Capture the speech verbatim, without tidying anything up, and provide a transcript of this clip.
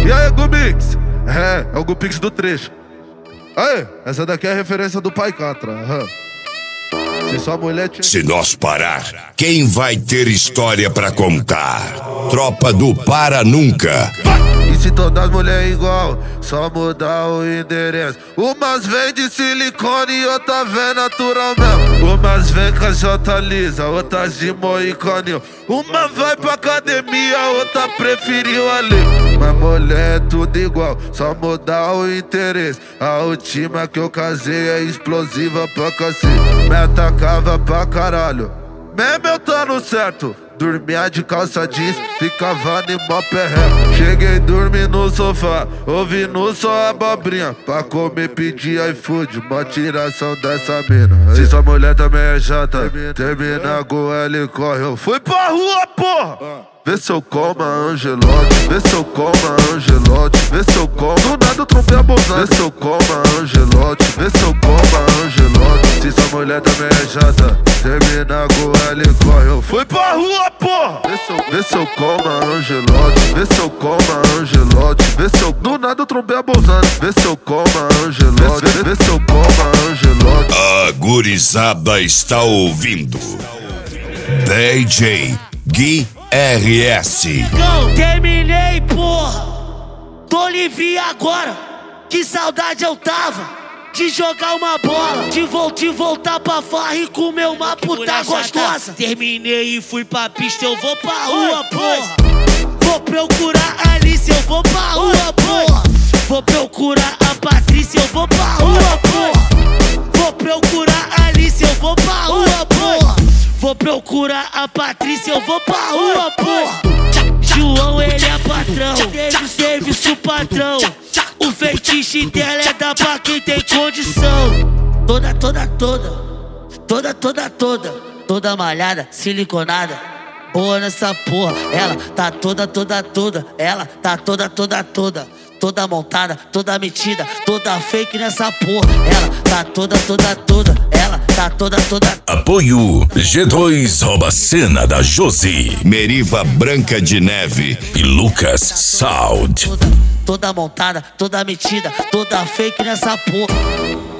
E aí, Gumix? É, é o Gupix do trecho. Aí, essa daqui é a referência do Pai Catra. Uhum. Se sua mulher te... Se nós parar, quem vai ter história pra contar? Tropa do Para Nunca. E se todas as mulheres igual, só mudar o endereço. Umas vem de silicone e outras vem natural mesmo. Umas vem caixota lisa, outras de moicaninho. Uma vai pra academia, outra preferiu ali. Mas mulher é tudo igual, só mudar o interesse. A última que eu casei é explosiva pra cacete. Me atacava pra caralho, mesmo eu tô no certo. Dormia de calça jeans, ficava em mó perreco. Cheguei dormir no sofá, ouvindo só abobrinha. Pra comer pedir iFood, mó tiração dessa mina. Se sua mulher também é chata, termina com ela e corre. Eu fui pra rua, porra! Vê se eu como a Angelote, vê se eu como a Angelote, vê se eu como. Do nada eu trompei a bolsa. Vê se eu como a Angelote, vê se eu como a Angelote. Se sua mulher também é chata, termina com ela e corre. Eu fui pra rua, porra! Vê se eu, vê se eu como a Angelote, vê se eu como a Angelote, vê se eu... Do nada eu trompei a bolsa. Vê se eu como a Angelote, vê, vê se eu como a Angelote. A gurizada está ouvindo D J Gui R S. Não, terminei, porra. Tô livre agora. Que saudade eu tava de jogar uma bola, de, vo de voltar pra farra e comer uma puta gostosa. Terminei e fui pra pista, eu vou pra rua, porra. Vou procurar a Alice, eu vou pra rua, porra. Vou procurar a Patrícia, eu vou pra rua, porra. Vou procurar a Alice, eu vou pra rua, porra. Vou procurar a Patrícia, eu vou pra rua, porra. João, ele é patrão, teve serviço patrão. O feitiço dela é dar pra quem tem condição. Toda, toda, toda, toda, toda, toda, toda malhada, siliconada, boa nessa porra. Ela tá toda, toda, toda, ela tá toda, toda, toda, toda montada, toda metida, toda fake nessa porra. Ela tá toda, toda, toda, ela tá toda, toda. Apoio G dois rouba cena da Josi, Meriva Branca de Neve e Lucas Sound. Toda, toda montada, toda metida, toda fake nessa porra.